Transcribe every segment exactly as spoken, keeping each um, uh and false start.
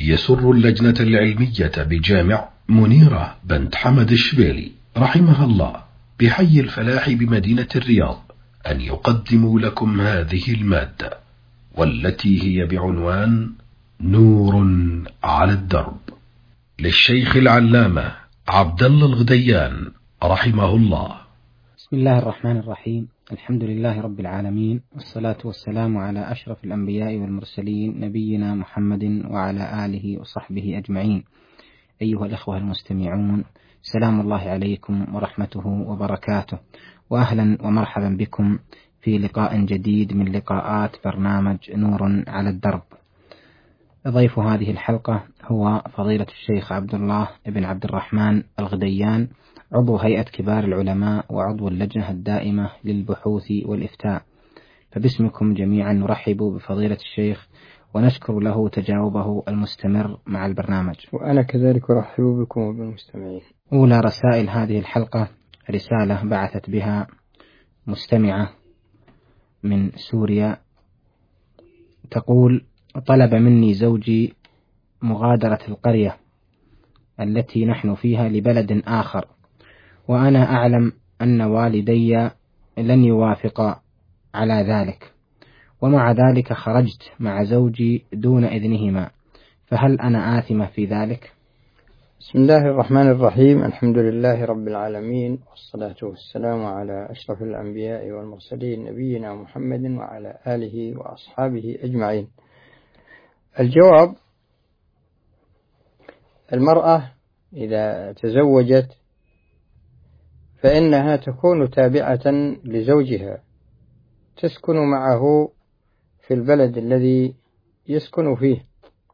يسر اللجنة العلمية بجامع منيرة بنت حمد الشبيلي رحمها الله بحي الفلاح بمدينة الرياض أن يقدموا لكم هذه المادة، والتي هي بعنوان نور على الدرب، للشيخ العلامة عبد الله الغديان رحمه الله. بسم الله الرحمن الرحيم. الحمد لله رب العالمين، والصلاة والسلام على أشرف الأنبياء والمرسلين نبينا محمد وعلى آله وصحبه أجمعين. أيها الأخوة المستمعون، سلام الله عليكم ورحمته وبركاته، وأهلا ومرحبا بكم في لقاء جديد من لقاءات برنامج نور على الدرب. ضيف هذه الحلقة هو فضيلة الشيخ عبد الله بن عبد الرحمن الغديان، عضو هيئة كبار العلماء وعضو اللجنة الدائمة للبحوث والإفتاء. فباسمكم جميعا نرحب بفضيلة الشيخ ونشكر له تجاوبه المستمر مع البرنامج. وأنا كذلك أرحب بكم وبالمستمعين. أولى رسائل هذه الحلقة رسالة بعثت بها مستمعة من سوريا تقول: طلب مني زوجي مغادرة القرية التي نحن فيها لبلد آخر، وأنا أعلم أن والدي لن يوافقا على ذلك، ومع ذلك خرجت مع زوجي دون إذنهما، فهل أنا آثمة في ذلك؟ بسم الله الرحمن الرحيم. الحمد لله رب العالمين، والصلاة والسلام على أشرف الأنبياء والمرسلين نبينا محمد وعلى آله وأصحابه أجمعين. الجواب: المرأة إذا تزوجت فإنها تكون تابعة لزوجها، تسكن معه في البلد الذي يسكن فيه،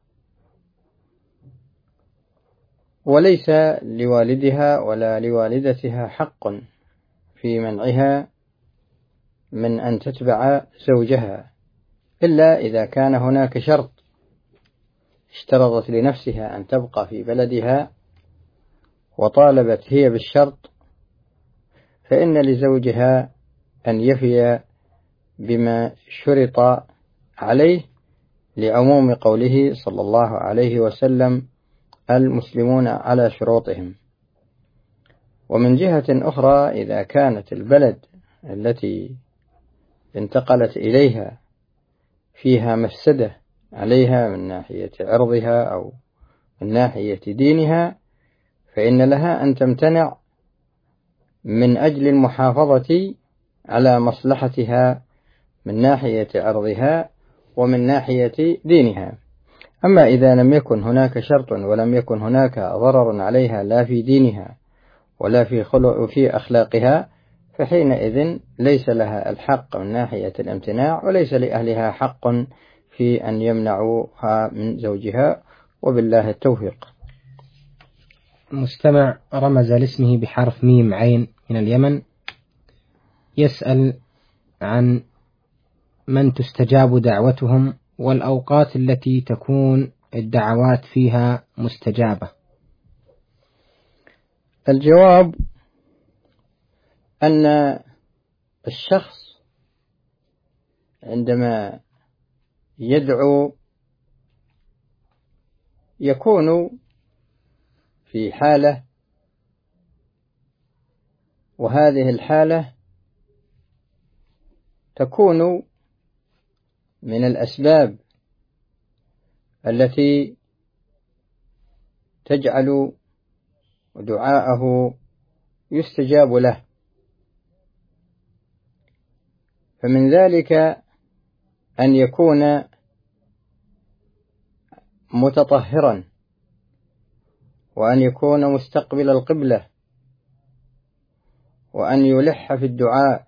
وليس لوالدها ولا لوالدتها حق في منعها من أن تتبع زوجها، إلا إذا كان هناك شرط اشترطت لنفسها أن تبقى في بلدها وطالبت هي بالشرط، فإن لزوجها أن يفي بما شرط عليه، لعموم قوله صلى الله عليه وسلم: المسلمون على شروطهم. ومن جهة أخرى، إذا كانت البلد التي انتقلت إليها فيها مفسدة عليها من ناحية عرضها أو من ناحية دينها، فإن لها أن تمتنع من أجل المحافظة على مصلحتها من ناحية عرضها ومن ناحية دينها. أما إذا لم يكن هناك شرط ولم يكن هناك ضرر عليها لا في دينها ولا في خلق في أخلاقها، فحينئذ ليس لها الحق من ناحية الامتناع، وليس لأهلها حق في أن يمنعوها من زوجها، وبالله التوفيق. مستمع رمز لاسمه بحرف ميم عين من اليمن، يسأل عن من تستجاب دعوتهم والأوقات التي تكون الدعوات فيها مستجابة. الجواب: أن الشخص عندما يدعو يكون في حالة، وهذه الحالة تكون من الأسباب التي تجعل دعاءه يستجاب له. فمن ذلك أن يكون متطهرا، وأن يكون مستقبل القبلة، وأن يلح في الدعاء،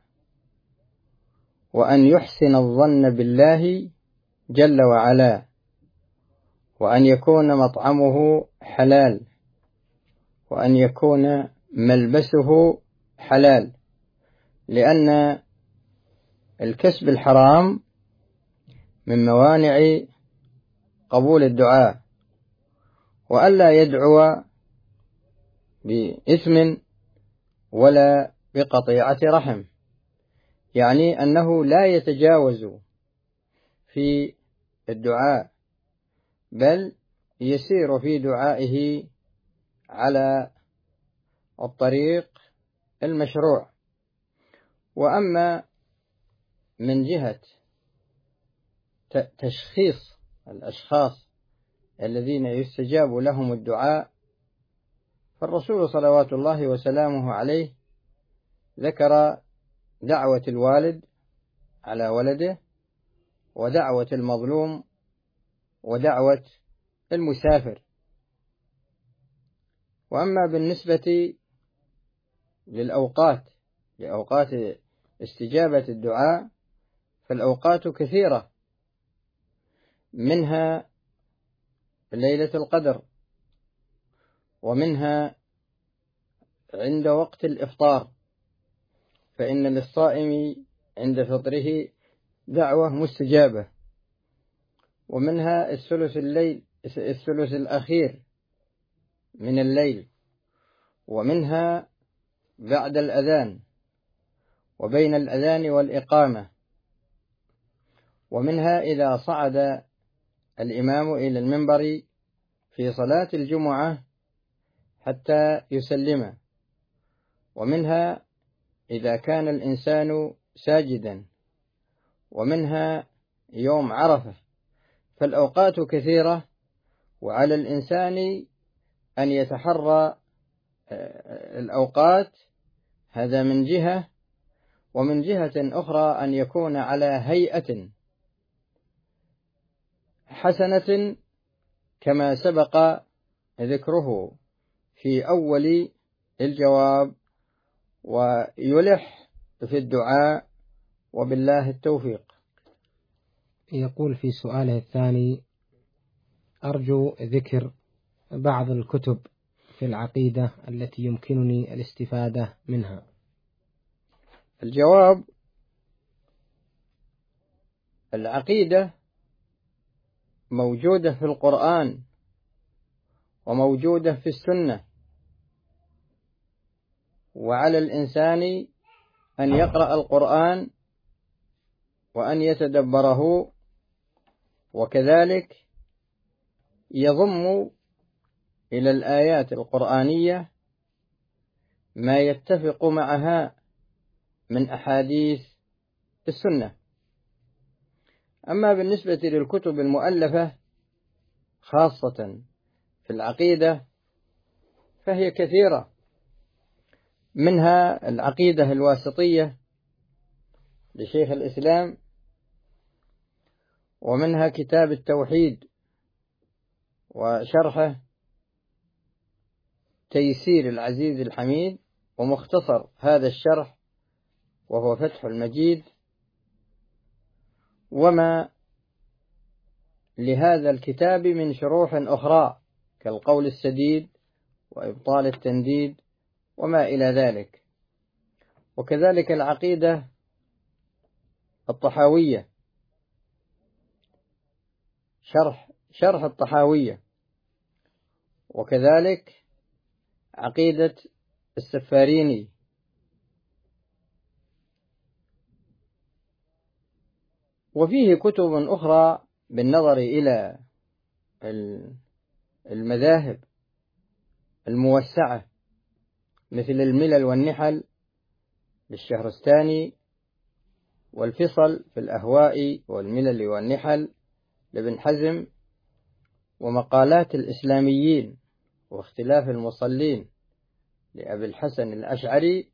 وأن يحسن الظن بالله جل وعلا، وأن يكون مطعمه حلال، وأن يكون ملبسه حلال، لأن الكسب الحرام من موانع قبول الدعاء، وألا يدعو بإثم ولا بقطيعة رحم، يعني أنه لا يتجاوز في الدعاء، بل يسير في دعائه على الطريق المشروع. وأما من جهة تشخيص الأشخاص الذين يستجاب لهم الدعاء، فالرسول صلوات الله وسلامه عليه ذكر دعوة الوالد على ولده، ودعوة المظلوم، ودعوة المسافر. وأما بالنسبة للأوقات لأوقات استجابة الدعاء، فالأوقات كثيرة، منها ليلة القدر، ومنها عند وقت الإفطار، فإن للصائم عند فطره دعوة مستجابة، ومنها الثلث الليل الثلث الأخير من الليل، ومنها بعد الأذان وبين الأذان والإقامة، ومنها إذا صعد الإمام إلى المنبر في صلاة الجمعة حتى يسلم، ومنها إذا كان الإنسان ساجدا، ومنها يوم عرفة. فالأوقات كثيرة، وعلى الإنسان أن يتحرى الأوقات، هذا من جهة، ومن جهة أخرى أن يكون على هيئة حسنة كما سبق ذكره في أول الجواب، ويلح في الدعاء، وبالله التوفيق. يقول في سؤاله الثاني: أرجو ذكر بعض الكتب في العقيدة التي يمكنني الاستفادة منها. الجواب: العقيدة موجودة في القرآن، وموجودة في السنة، وعلى الإنسان أن يقرأ القرآن وأن يتدبره، وكذلك يضم إلى الآيات القرآنية ما يتفق معها من أحاديث السنة. أما بالنسبة للكتب المؤلفة خاصة في العقيدة فهي كثيرة، منها العقيدة الواسطية لشيخ الإسلام، ومنها كتاب التوحيد وشرحه تيسير العزيز الحميد، ومختصر هذا الشرح وهو فتح المجيد، وما لهذا الكتاب من شروح أخرى كالقول السديد وإبطال التنديد وما إلى ذلك. وكذلك العقيدة الطحاوية، شرح شرح الطحاوية، وكذلك عقيدة السفاريني، وفيه كتب أخرى بالنظر إلى المذاهب الموسعة مثل الملل والنحل للشهرستاني، والفصل في الأهواء والملل والنحل لابن حزم، ومقالات الإسلاميين واختلاف المصلين لأبي الحسن الأشعري.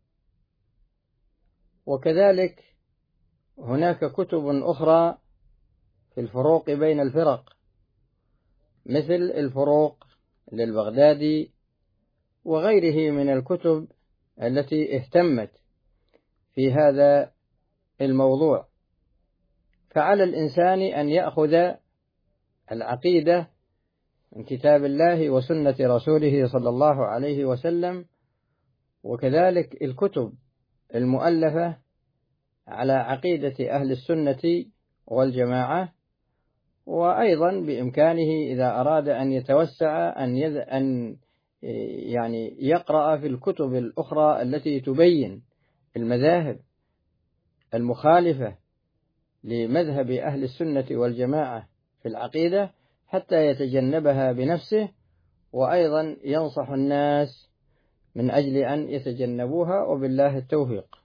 وكذلك هناك كتب أخرى في الفروق بين الفرق مثل الفروق للبغدادي وغيره من الكتب التي اهتمت في هذا الموضوع. فعلى الإنسان أن يأخذ العقيدة من كتاب الله وسنة رسوله صلى الله عليه وسلم، وكذلك الكتب المؤلفة على عقيدة أهل السنة والجماعة. وأيضا بإمكانه إذا أراد أن يتوسع أن يذ... أن يعني يقرأ في الكتب الأخرى التي تبين المذاهب المخالفة لمذهب أهل السنة والجماعة في العقيدة، حتى يتجنبها بنفسه، وأيضا ينصح الناس من أجل أن يتجنبوها، وبالله التوفيق.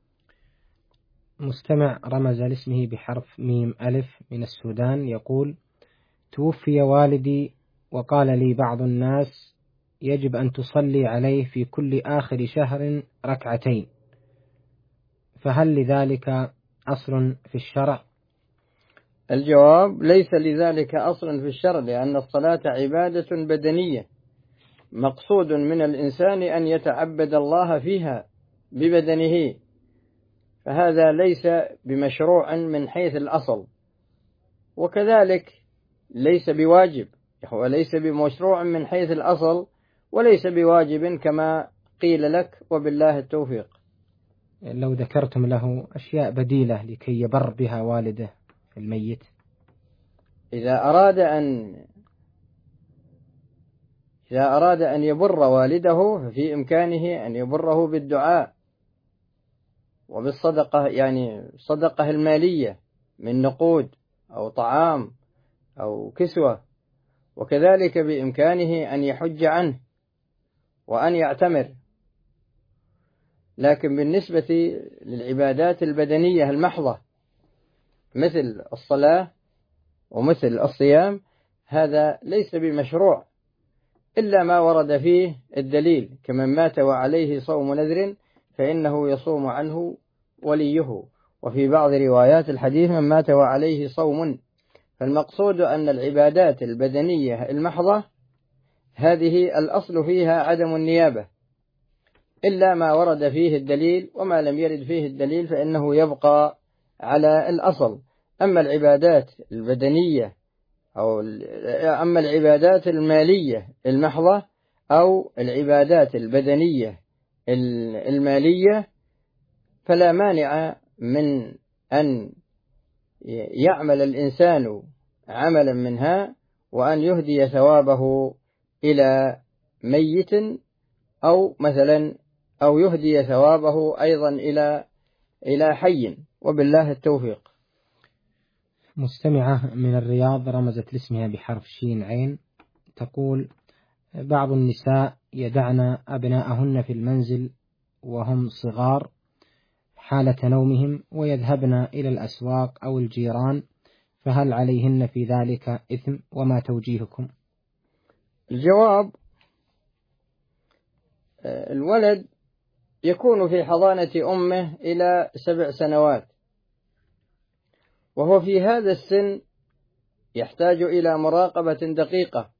مستمع رمز لاسمه بحرف ميم ألف من السودان يقول: توفي والدي وقال لي بعض الناس يجب أن تصلي عليه في كل آخر شهر ركعتين، فهل لذلك أصل في الشرع؟ الجواب: ليس لذلك أصل في الشرع، لأن الصلاة عبادة بدنية مقصود من الإنسان أن يتعبد الله فيها ببدنه، فهذا ليس بمشروع من حيث الأصل، وكذلك ليس بواجب، هو ليس بمشروع من حيث الأصل وليس بواجب كما قيل لك، وبالله التوفيق. لو ذكرتم له أشياء بديلة لكي يبر بها والده الميت؟ إذا أراد أن إذا أراد أن يبر والده ففي إمكانه أن يبره بالدعاء وبالصدقة، يعني الصدقة المالية من نقود أو طعام أو كسوة، وكذلك بإمكانه أن يحج عنه وأن يعتمر. لكن بالنسبة للعبادات البدنية المحضة مثل الصلاة ومثل الصيام، هذا ليس بمشروع إلا ما ورد فيه الدليل، كمن مات وعليه صوم نذر فإنه يصوم عنه وليه، وفي بعض روايات الحديث من مات وعليه صوم. فالمقصود أن العبادات البدنية المحضة هذه الأصل فيها عدم النيابة إلا ما ورد فيه الدليل، وما لم يرد فيه الدليل فإنه يبقى على الأصل. أما العبادات البدنية أو أما العبادات المالية المحضة أو العبادات البدنية المالية فلا مانع من أن يعمل الإنسان عملا منها وأن يهدي ثوابه إلى ميت، أو مثلا أو يهدي ثوابه أيضا إلى إلى حي، وبالله التوفيق. مستمعة من الرياض رمزت لاسمها بحرف شين عين تقول: بعض النساء يدعن أبناءهن في المنزل وهم صغار حالة نومهم ويذهبن إلى الأسواق أو الجيران، فهل عليهن في ذلك إثم؟ وما توجيهكم؟ الجواب: الولد يكون في حضانة أمه إلى سبع سنوات، وهو في هذا السن يحتاج إلى مراقبة دقيقة،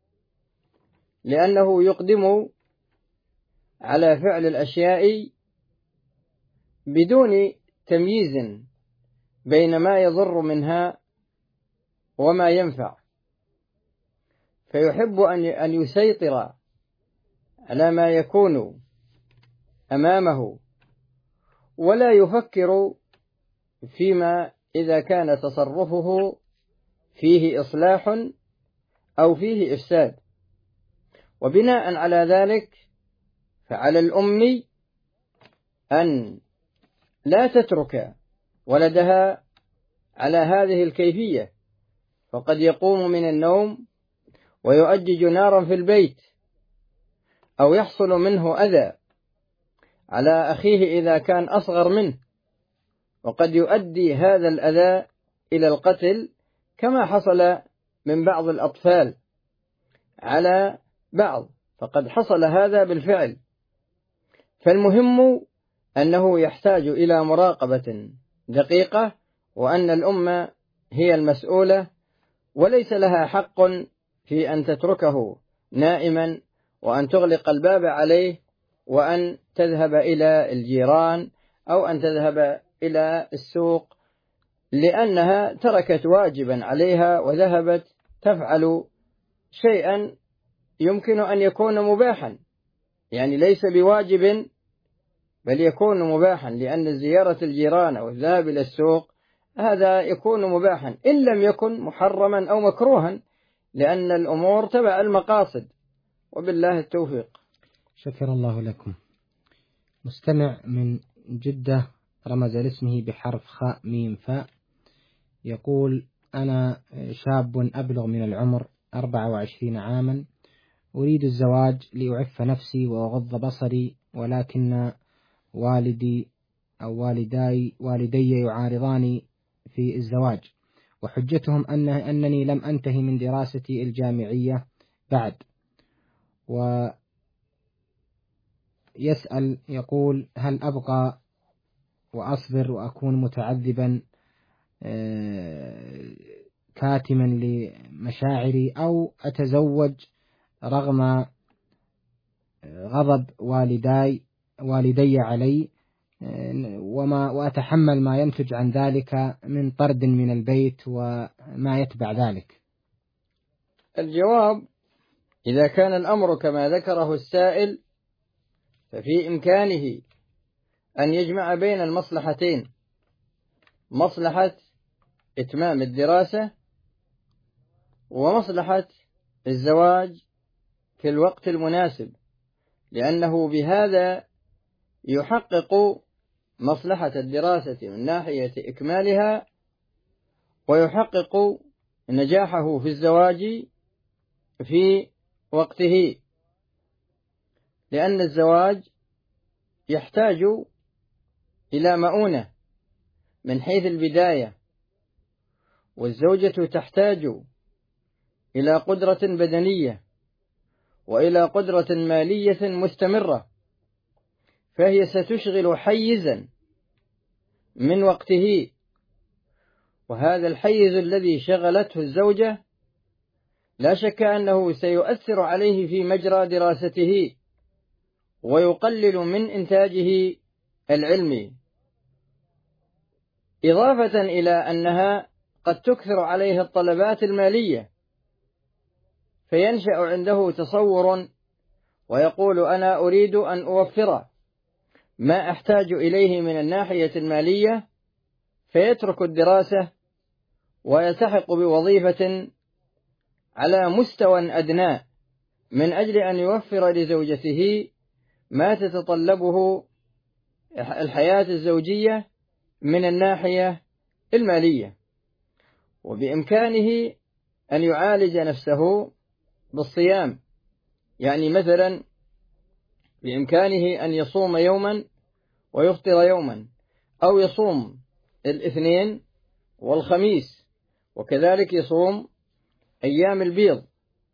لأنه يقدم على فعل الأشياء بدون تمييز بين ما يضر منها وما ينفع، فيحب أن يسيطر على ما يكون أمامه، ولا يفكر فيما إذا كان تصرفه فيه إصلاح أو فيه إفساد. وبناء على ذلك فعلى الأم أن لا تترك ولدها على هذه الكيفية، فقد يقوم من النوم ويؤجج نارا في البيت، أو يحصل منه أذى على أخيه إذا كان أصغر منه، وقد يؤدي هذا الأذى إلى القتل، كما حصل من بعض الأطفال على بعض، فقد حصل هذا بالفعل. فالمهم أنه يحتاج إلى مراقبة دقيقة، وأن الأمة هي المسؤولة، وليس لها حق في أن تتركه نائما وأن تغلق الباب عليه وأن تذهب إلى الجيران أو أن تذهب إلى السوق، لأنها تركت واجبا عليها وذهبت تفعل شيئا يمكن أن يكون مباحا، يعني ليس بواجب بل يكون مباحا، لأن زيارة الجيران أو الذهاب إلى السوق هذا يكون مباحا إن لم يكن محرما أو مكروها، لأن الأمور تبع المقاصد، وبالله التوفيق. شكر الله لكم. مستمع من جدة رمز لاسمه بحرف خاء ميم فاء يقول: أنا شاب أبلغ من العمر أربع وعشرين عاما، أريد الزواج لأعف نفسي وأغض بصري، ولكن والدي أو والداي والدي يعارضاني في الزواج، وحجتهم أنه أنني لم أنتهي من دراستي الجامعية بعد. ويسأل يقول: هل أبقى وأصبر وأكون متعذبا كاتما لمشاعري، أو أتزوج رغم غضب والداي والدي علي وما وأتحمل ما ينتج عن ذلك من طرد من البيت وما يتبع ذلك؟ الجواب: إذا كان الأمر كما ذكره السائل ففي إمكانه أن يجمع بين المصلحتين، مصلحة إتمام الدراسة ومصلحة الزواج في الوقت المناسب، لأنه بهذا يحقق مصلحة الدراسة من ناحية إكمالها، ويحقق نجاحه في الزواج في وقته، لأن الزواج يحتاج إلى مؤونة من حيث البداية، والزوجة تحتاج إلى قدرة بدنية وإلى قدرة مالية مستمرة، فهي ستشغل حيزا من وقته، وهذا الحيز الذي شغلته الزوجة لا شك أنه سيؤثر عليه في مجرى دراسته ويقلل من إنتاجه العلمي، إضافة إلى أنها قد تكثر عليه الطلبات المالية، فينشأ عنده تصور ويقول: أنا أريد أن أوفر ما أحتاج إليه من الناحية المالية، فيترك الدراسة ويلتحق بوظيفة على مستوى أدنى من أجل أن يوفر لزوجته ما تتطلبه الحياة الزوجية من الناحية المالية. وبإمكانه أن يعالج نفسه بالصيام، يعني مثلا بإمكانه أن يصوم يوما ويفطر يوما، أو يصوم الاثنين والخميس، وكذلك يصوم أيام البيض،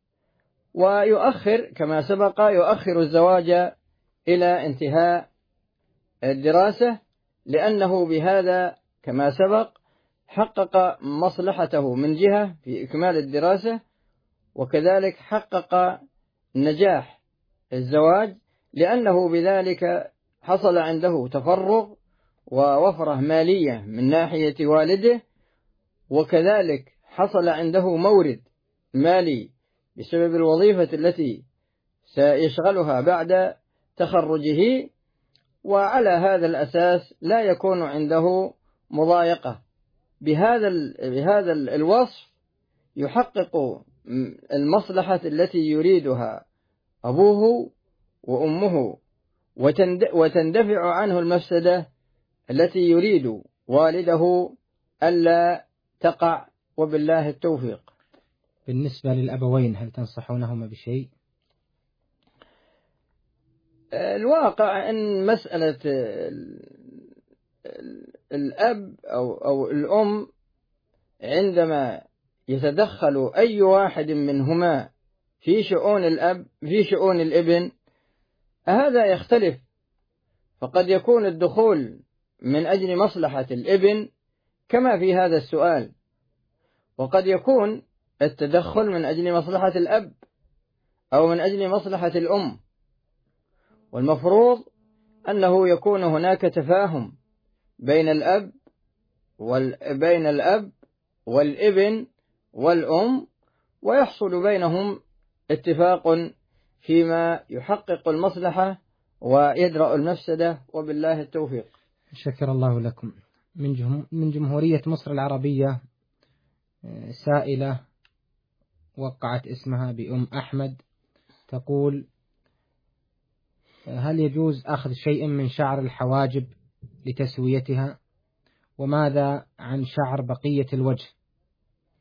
ويؤخر كما سبق يؤخر الزواج إلى انتهاء الدراسة، لأنه بهذا كما سبق حقق مصلحته من جهة في إكمال الدراسة، وكذلك حقق نجاح الزواج، لأنه بذلك حصل عنده تفرغ ووفرة مالية من ناحية والده، وكذلك حصل عنده مورد مالي بسبب الوظيفة التي سيشغلها بعد تخرجه، وعلى هذا الأساس لا يكون عنده مضايقة. بهذا بهذا الوصف يحقق المصلحة التي يريدها أبوه وأمه، وتندفع عنه المفسدة التي يريد والده ألا تقع، وبالله التوفيق. بالنسبة للأبوين هل تنصحونهما بشيء؟ الواقع أن مسألة الأب أو أو الأم عندما يتدخل أي واحد منهما في شؤون الأب في شؤون الابن هذا يختلف، فقد يكون الدخول من أجل مصلحة الابن كما في هذا السؤال، وقد يكون التدخل من أجل مصلحة الأب أو من أجل مصلحة الأم، والمفروض أنه يكون هناك تفاهم بين الأب وبين الأب والابن والأم، ويحصل بينهم اتفاق فيما يحقق المصلحة ويدرأ المفسدة، وبالله التوفيق. شكر الله لكم. من جمهورية مصر العربية سائلة وقعت اسمها بأم أحمد، تقول: هل يجوز أخذ شيء من شعر الحواجب لتسويتها؟ وماذا عن شعر بقية الوجه؟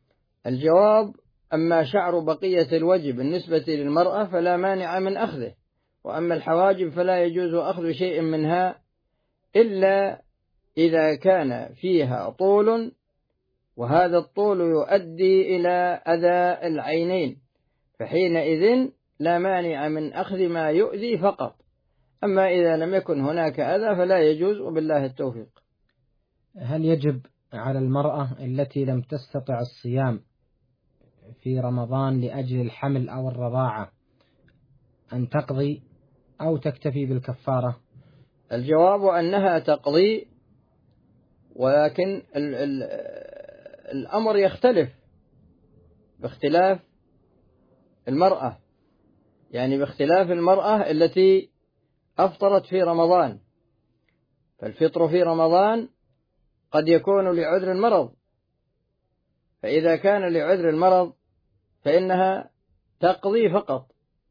الجواب: أما شعر بقية الوجه بالنسبة للمرأة فلا مانع من أخذه، وأما الحواجب فلا يجوز أخذ شيء منها إلا إذا كان فيها طول، وهذا الطول يؤدي إلى أذى العينين، فحينئذ لا مانع من أخذ ما يؤذي فقط. أما إذا لم يكن هناك أذى فلا يجوز، وبالله التوفيق. هل يجب على المرأة التي لم تستطع الصيام في رمضان لأجل الحمل أو الرضاعة أن تقضي أو تكتفي بالكفارة؟ الجواب أنها تقضي، ولكن ال ال الأمر يختلف باختلاف المرأة، يعني باختلاف المرأة التي أفطرت في رمضان، فالفطر في رمضان قد يكون لعذر المرض، فإذا كان لعذر المرض فإنها تقضي فقط،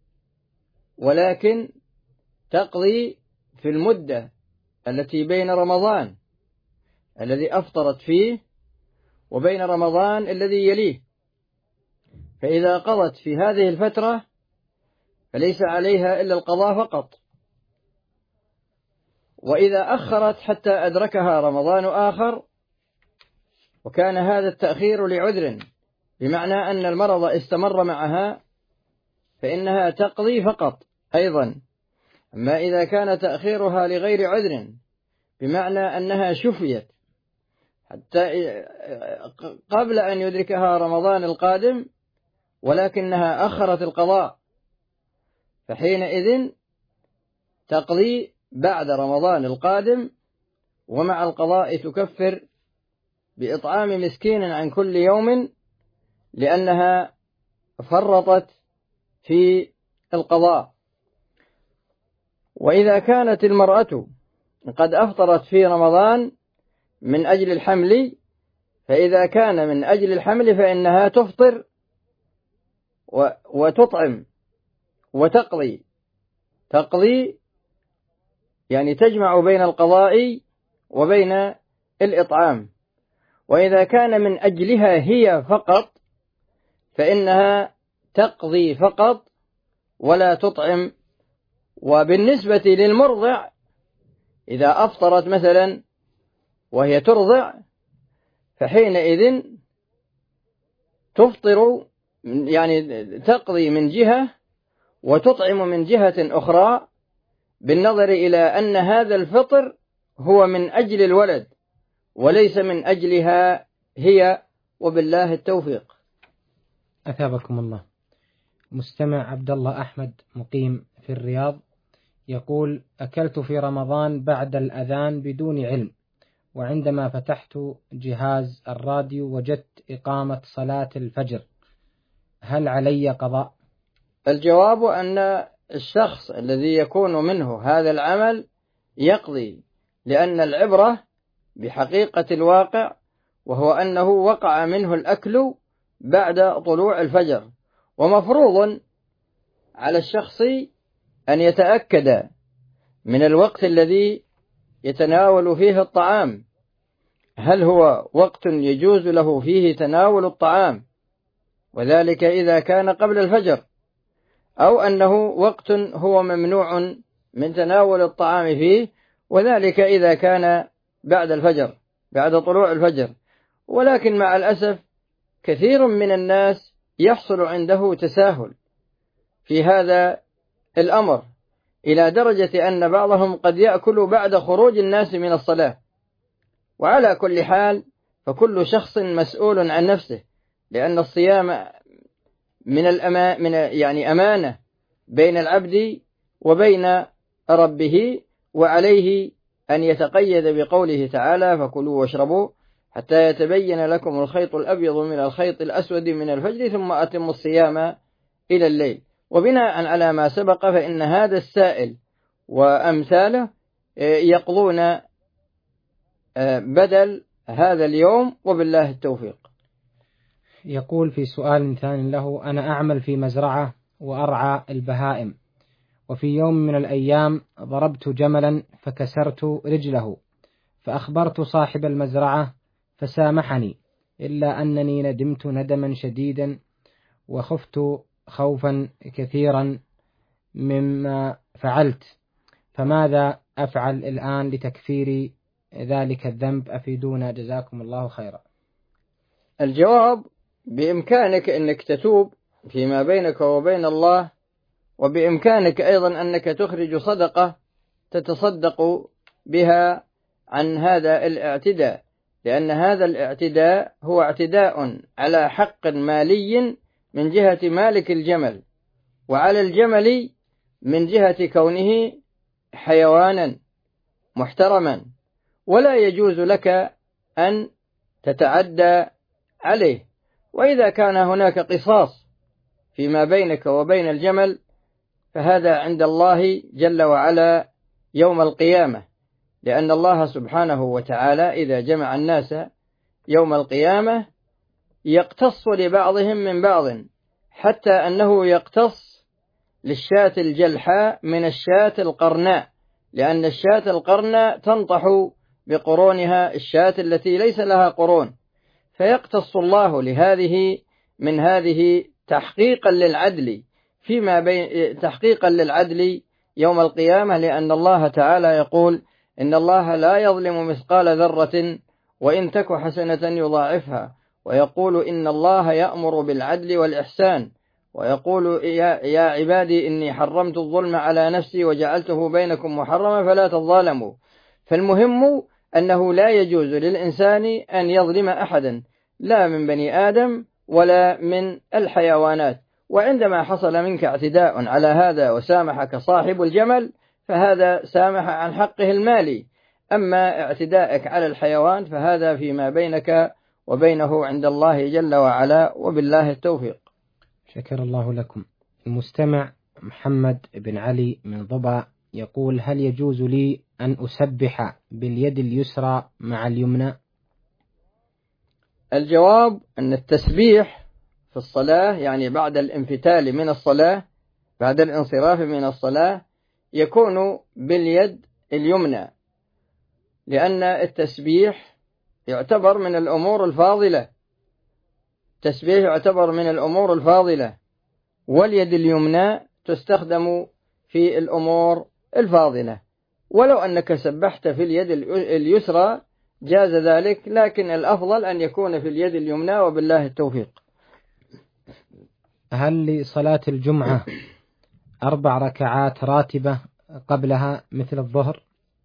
ولكن تقضي في المدة التي بين رمضان الذي أفطرت فيه وبين رمضان الذي يليه، فإذا قضت في هذه الفترة فليس عليها إلا القضاء فقط. وإذا أخرت حتى أدركها رمضان آخر وكان هذا التأخير لعذر، بمعنى أن المرض استمر معها، فإنها تقضي فقط أيضا. أما إذا كان تأخيرها لغير عذر، بمعنى أنها شفيت حتى قبل أن يدركها رمضان القادم ولكنها أخرت القضاء، فحينئذ تقضي بعد رمضان القادم، ومع القضاء تكفر بإطعام مسكين عن كل يوم، لأنها فرطت في القضاء. وإذا كانت المرأة قد أفطرت في رمضان من أجل الحمل، فإذا كان من أجل الحمل فإنها تفطر وتطعم وتقضي تقضي يعني تجمع بين القضاء وبين الإطعام. وإذا كان من أجلها هي فقط فإنها تقضي فقط ولا تطعم. وبالنسبة للمرضع إذا أفطرت مثلا وهي ترضع فحينئذ تفطر، يعني تقضي من جهة وتطعم من جهة أخرى، بالنظر إلى أن هذا الفطر هو من أجل الولد وليس من أجلها هي، وبالله التوفيق. أثابكم الله. مستمع عبد الله أحمد مقيم في الرياض يقول: أكلت في رمضان بعد الأذان بدون علم، وعندما فتحت جهاز الراديو وجدت إقامة صلاة الفجر، هل علي قضاء؟ الجواب أن الشخص الذي يكون منه هذا العمل يقضي، لأن العبرة بحقيقة الواقع، وهو أنه وقع منه الأكل بعد طلوع الفجر، ومفروض على الشخص أن يتأكد من الوقت الذي يتناول فيه الطعام، هل هو وقت يجوز له فيه تناول الطعام، وذلك إذا كان قبل الفجر، أو أنه وقت هو ممنوع من تناول الطعام فيه، وذلك إذا كان بعد الفجر بعد طلوع الفجر. ولكن مع الأسف كثير من الناس يحصل عنده تساهل في هذا الأمر، إلى درجة أن بعضهم قد يأكل بعد خروج الناس من الصلاة. وعلى كل حال فكل شخص مسؤول عن نفسه، لأن الصيام من الأما من يعني أمانة بين العبد وبين ربه، وعليه أن يتقيد بقوله تعالى: فكلوا واشربوا حتى يتبين لكم الخيط الأبيض من الخيط الأسود من الفجر ثم أتموا الصيام إلى الليل. وبناء على ما سبق فإن هذا السائل وأمثاله يقضون بدل هذا اليوم، وبالله التوفيق. يقول في سؤال ثاني له: أنا أعمل في مزرعة وأرعى البهائم، وفي يوم من الأيام ضربت جملا فكسرت رجله، فأخبرت صاحب المزرعة فسامحني، إلا أنني ندمت ندما شديدا وخفت خوفا كثيرا مما فعلت، فماذا أفعل الآن لتكفير ذلك الذنب؟ أفيدونا جزاكم الله خيرا. الجواب: بإمكانك أنك تتوب فيما بينك وبين الله، وبإمكانك أيضا أنك تخرج صدقة تتصدق بها عن هذا الاعتداء، لأن هذا الاعتداء هو اعتداء على حق مالي من جهة مالك الجمل، وعلى الجمل من جهة كونه حيوانا محترما، ولا يجوز لك أن تتعدى عليه. وإذا كان هناك قصاص فيما بينك وبين الجمل فهذا عند الله جل وعلا يوم القيامة، لأن الله سبحانه وتعالى إذا جمع الناس يوم القيامة يقتص لبعضهم من بعض، حتى أنه يقتص للشاة الجلحاء من الشاة القرناء، لأن الشاة القرناء تنطح بقرونها الشاة التي ليس لها قرون، فيقتص الله لهذه من هذه تحقيقا للعدل فيما بين تحقيقا للعدل يوم القيامة، لأن الله تعالى يقول: إن الله لا يظلم مثقال ذرة وإن تك حسنة يضاعفها، ويقول: إن الله يأمر بالعدل والإحسان، ويقول: يا, يا عبادي إني حرمت الظلم على نفسي وجعلته بينكم محرما فلا تظالموا. فالمهم أنه لا يجوز للإنسان أن يظلم أحدا، لا من بني آدم ولا من الحيوانات. وعندما حصل منك اعتداء على هذا وسامحك صاحب الجمل فهذا سامح عن حقه المالي، أما اعتداءك على الحيوان فهذا فيما بينك وبينه عند الله جل وعلا، وبالله التوفيق. شكر الله لكم. المستمع محمد بن علي من ضبع يقول: هل يجوز لي أن أسبح باليد اليسرى مع اليمنى؟ الجواب أن التسبيح في الصلاة، يعني بعد الانفتال من الصلاة، بعد الانصراف من الصلاة، يكون باليد اليمنى، لأن التسبيح يعتبر من الأمور الفاضلة، التسبيح يعتبر من الأمور الفاضلة، واليد اليمنى تستخدم في الأمور الفاضلة. ولو أنك سبحت في اليد اليسرى جاز ذلك، لكن الأفضل أن يكون في اليد اليمنى، وبالله التوفيق. هل لصلاة الجمعة أربع ركعات راتبة قبلها مثل الظهر؟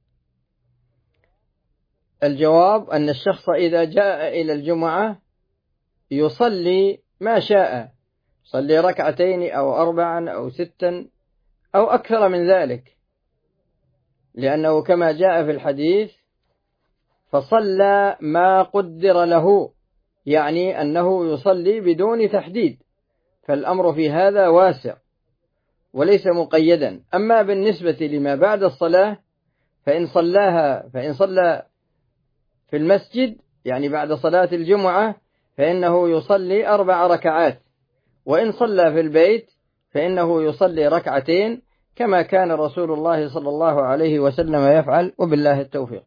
الجواب أن الشخص إذا جاء إلى الجمعة يصلي ما شاء، يصلي ركعتين أو أربعا أو ستا أو أكثر من ذلك، لأنه كما جاء في الحديث: فصلى ما قدر له، يعني أنه يصلي بدون تحديد، فالأمر في هذا واسع وليس مقيدا. أما بالنسبة لما بعد الصلاة فإن صلاها فإن صلى في المسجد، يعني بعد صلاة الجمعة، فإنه يصلي أربع ركعات، وإن صلى في البيت فإنه يصلي ركعتين، كما كان رسول الله صلى الله عليه وسلم يفعل، وبالله التوفيق.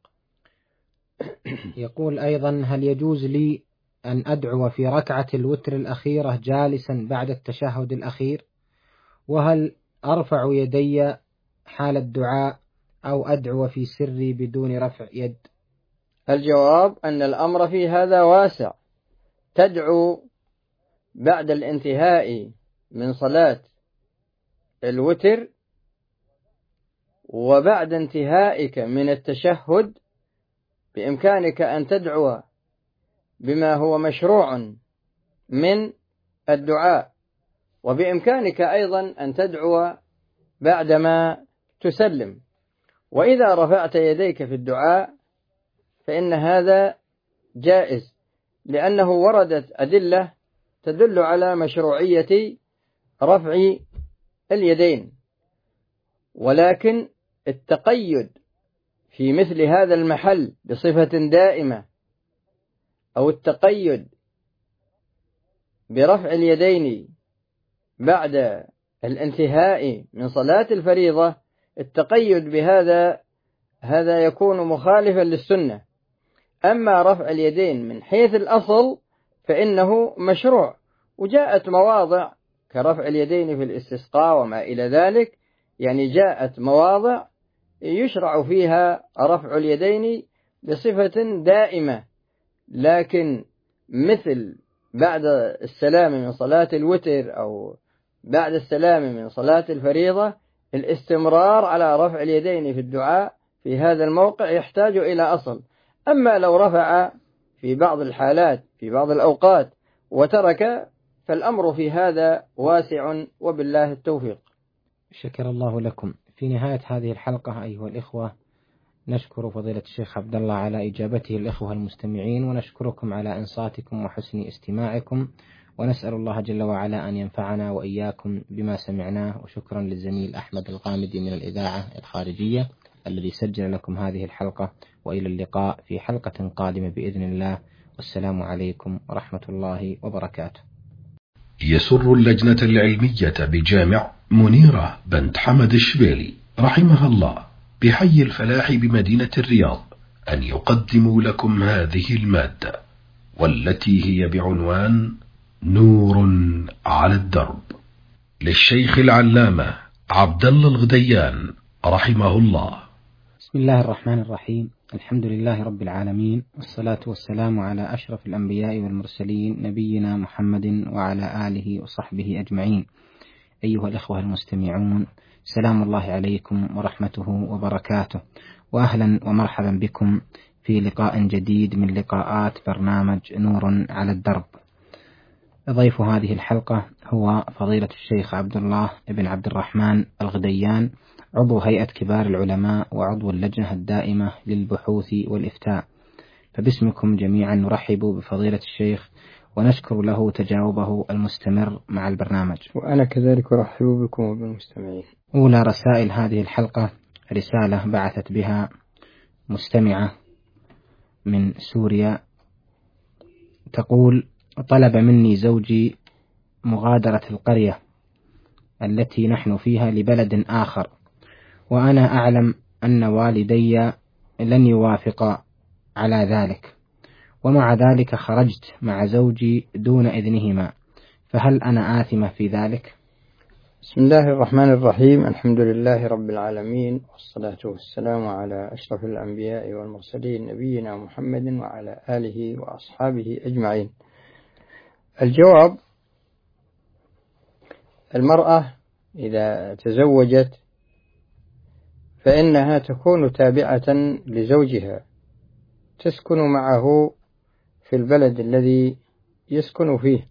يقول أيضا: هل يجوز لي أن أدعو في ركعة الوتر الأخيرة جالسا بعد التشهد الأخير؟ وهل أرفع يدي حال الدعاء أو أدعو في سري بدون رفع يد؟ الجواب أن الأمر في هذا واسع، تدعو بعد الانتهاء من صلاة الوتر وبعد انتهائك من التشهد بإمكانك أن تدعو بما هو مشروع من الدعاء، وبإمكانك أيضا أن تدعو بعدما تسلم. وإذا رفعت يديك في الدعاء فإن هذا جائز، لأنه وردت أدلة تدل على مشروعية رفع اليدين، ولكن التقيد في مثل هذا المحل بصفة دائمة أو التقيد برفع اليدين بعد الانتهاء من صلاة الفريضة، التقيد بهذا هذا يكون مخالفا للسنة. أما رفع اليدين من حيث الأصل فإنه مشروع. وجاءت مواضع كرفع اليدين في الاستسقاء وما إلى ذلك، يعني جاءت مواضع يشرع فيها رفع اليدين بصفة دائمة، لكن مثل بعد السلام من صلاة الوتر أو بعد السلام من صلاة الفريضة الاستمرار على رفع اليدين في الدعاء في هذا الموقع يحتاج إلى أصل. أما لو رفع في بعض الحالات في بعض الأوقات وترك فالأمر في هذا واسع وبالله التوفيق. شكر الله لكم. في نهاية هذه الحلقة أيها الإخوة نشكر فضيلة الشيخ عبد الله على إجابته الإخوة المستمعين، ونشكركم على إنصاتكم وحسن استماعكم، ونسأل الله جل وعلا أن ينفعنا وإياكم بما سمعناه. وشكرا للزميل أحمد الغامدي من الإذاعة الخارجية الذي سجل لكم هذه الحلقة، وإلى اللقاء في حلقة قادمة بإذن الله، والسلام عليكم ورحمة الله وبركاته. يسر اللجنة العلمية بجامع منيرة بنت حمد الشبيلي رحمها الله بحي الفلاح بمدينة الرياض أن يقدموا لكم هذه المادة، والتي هي بعنوان نور على الدرب، للشيخ العلامة عبد الله الغديان رحمه الله. بسم الله الرحمن الرحيم. الحمد لله رب العالمين، والصلاة والسلام على أشرف الأنبياء والمرسلين نبينا محمد وعلى آله وصحبه أجمعين. أيها الأخوة المستمعون، سلام الله عليكم ورحمته وبركاته، وأهلا ومرحبا بكم في لقاء جديد من لقاءات برنامج نور على الدرب. ضيف هذه الحلقة هو فضيلة الشيخ عبد الله بن عبد الرحمن الغديان، عضو هيئة كبار العلماء وعضو اللجنة الدائمة للبحوث والإفتاء. فباسمكم جميعا نرحب بفضيلة الشيخ ونشكر له تجاوبه المستمر مع البرنامج. وأنا كذلك أرحب بكم وبالمستمعين. أولى رسائل هذه الحلقة رسالة بعثت بها مستمعة من سوريا تقول: طلب مني زوجي مغادرة القرية التي نحن فيها لبلد آخر، وأنا أعلم أن والدي لن يوافقا على ذلك، ومع ذلك خرجت مع زوجي دون إذنهما، فهل أنا آثمة في ذلك؟ بسم الله الرحمن الرحيم. الحمد لله رب العالمين، والصلاة والسلام على أشرف الأنبياء والمرسلين نبينا محمد وعلى آله وأصحابه أجمعين. الجواب: المرأة إذا تزوجت فإنها تكون تابعة لزوجها، تسكن معه في البلد الذي يسكن فيه،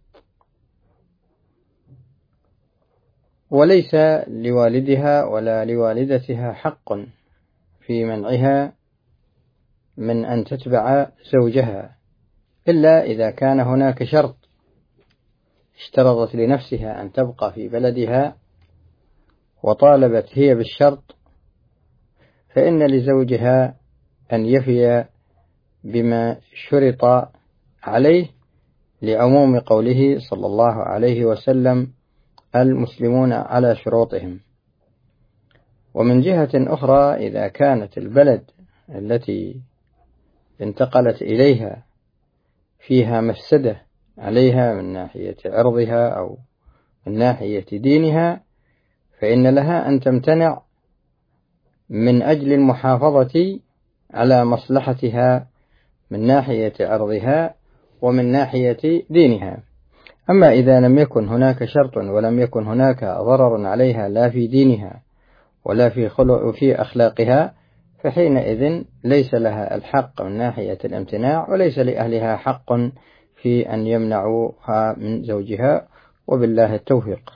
وليس لوالدها ولا لوالدتها حق في منعها من أن تتبع زوجها، إلا إذا كان هناك شرط اشترطت لنفسها أن تبقى في بلدها وطالبت هي بالشرط، فإن لزوجها أن يفي بما شرط عليه، لعموم قوله صلى الله عليه وسلم: المسلمون على شروطهم. ومن جهة أخرى، إذا كانت البلد التي انتقلت إليها فيها مفسدة عليها من ناحية عرضها أو من ناحية دينها، فإن لها أن تمتنع من أجل المحافظة على مصلحتها من ناحية عرضها ومن ناحية دينها. أما إذا لم يكن هناك شرط ولم يكن هناك ضرر عليها لا في دينها ولا في خلق في أخلاقها، فحينئذ ليس لها الحق من ناحية الامتناع، وليس لأهلها حق في أن يمنعوها من زوجها، وبالله التوفيق.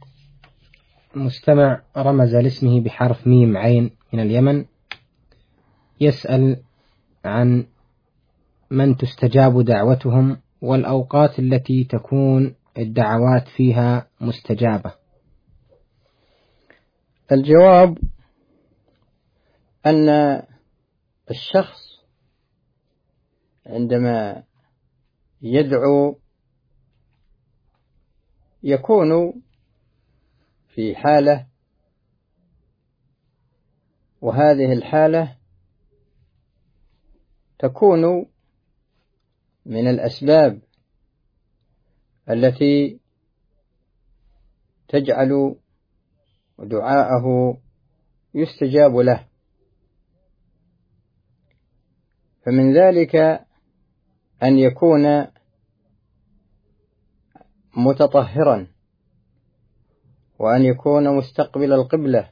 مستمع رمز لاسمه بحرف ميم عين من اليمن، يسأل عن من تستجاب دعوتهم والأوقات التي تكون الدعوات فيها مستجابة. الجواب أن الشخص عندما يدعو يكون في حالة، وهذه الحالة تكون من الأسباب التي تجعل دعاءه يستجاب له. فمن ذلك أن يكون متطهرا، وأن يكون مستقبل القبلة،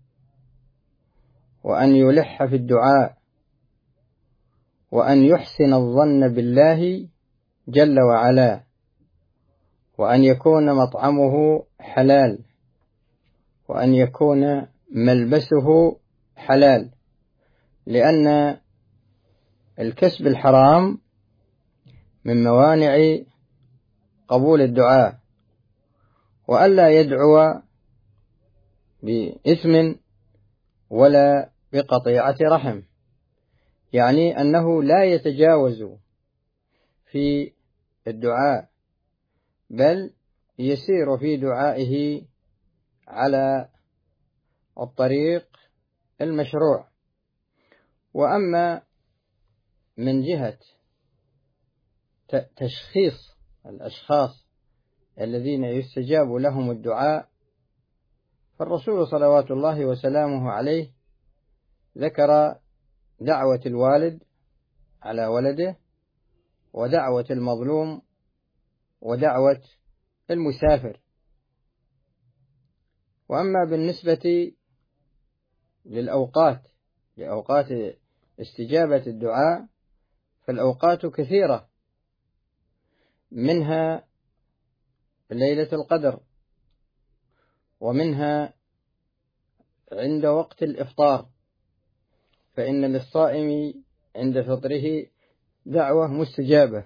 وأن يلح في الدعاء، وأن يحسن الظن بالله جل وعلا، وأن يكون مطعمه حلال، وأن يكون ملبسه حلال، لأن الكسب الحرام من موانع قبول الدعاء، وألا يدعو بإثم ولا بقطيعة رحم، يعني أنه لا يتجاوز في الدعاء، بل يسير في دعائه على الطريق المشروع. وأما من جهة تشخيص الأشخاص الذين يستجاب لهم الدعاء، فالرسول صلوات الله وسلامه عليه ذكر دعوة الوالد على ولده، ودعوة المظلوم، ودعوة المسافر. وأما بالنسبة للأوقات لأوقات استجابة الدعاء، فالأوقات كثيرة، منها ليلة القدر، ومنها عند وقت الإفطار، فإن للصائم عند فطره دعوة مستجابة،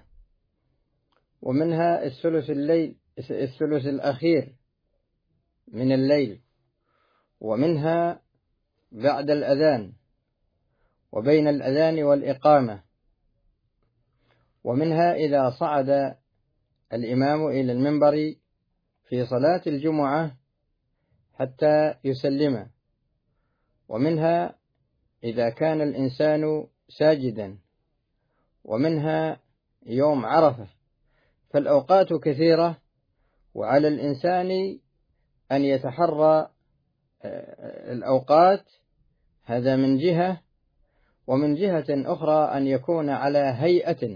ومنها الثلث الليل الثلث الأخير من الليل، ومنها بعد الأذان وبين الأذان والإقامة، ومنها إذا صعد الإمام إلى المنبر في صلاة الجمعة حتى يسلم، ومنها إذا كان الإنسان ساجدا، ومنها يوم عرفة. فالأوقات كثيرة، وعلى الإنسان أن يتحرى الأوقات، هذا من جهة، ومن جهة أخرى أن يكون على هيئة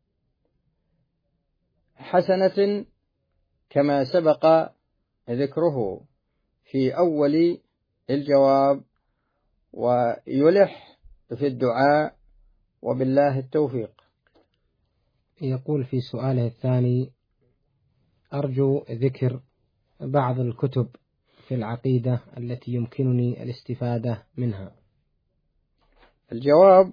حسنة كما سبق ذكره في أول الجواب، ويلح في الدعاء، وبالله التوفيق. يقول في سؤاله الثاني: أرجو ذكر بعض الكتب في العقيدة التي يمكنني الاستفادة منها. الجواب: